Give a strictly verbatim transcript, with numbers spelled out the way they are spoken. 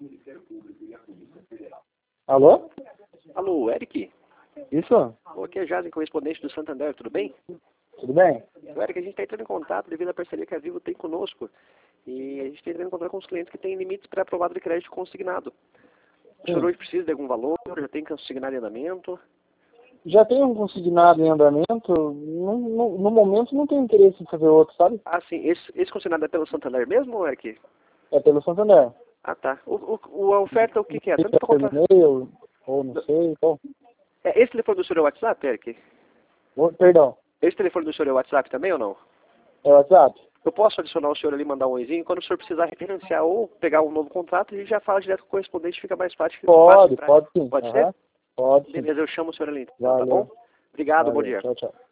Alô? Alô, Eric? Isso? Ô, aqui é Jason, correspondente do Santander, tudo bem? Tudo bem? O Eric, a gente está entrando em contato devido à parceria que a Vivo tem conosco. E a gente está entrando em contato com os clientes que têm limites pré-aprovados de crédito consignado. O senhor Sim. hoje precisa de algum valor? Já tem consignado em andamento? Já tem um consignado em andamento. No, no, no momento não tenho interesse em fazer outro, sabe? Ah, sim. Esse, esse consignado é pelo Santander mesmo, Eric? É pelo Santander. Ah, tá. O, o, o- a oferta, o que, que é? Se Tanto é para por comprar... e-mail, ou não sei. Bom. É, esse telefone do senhor é o WhatsApp, Eric? Ô, Perdão, Esse telefone do senhor é o WhatsApp também ou não? é o WhatsApp? Eu posso adicionar o senhor ali, mandar um oizinho? Quando o senhor precisar refinanciar ou pegar um novo contrato, a gente já fala direto com o correspondente, fica mais fácil. Pode, fácil, pode sim. Pode Aham. ser? Pode sim. Beleza, eu chamo o senhor ali então, tá Valeu. bom? Obrigado, bom Valeu. dia. Tchau, tchau.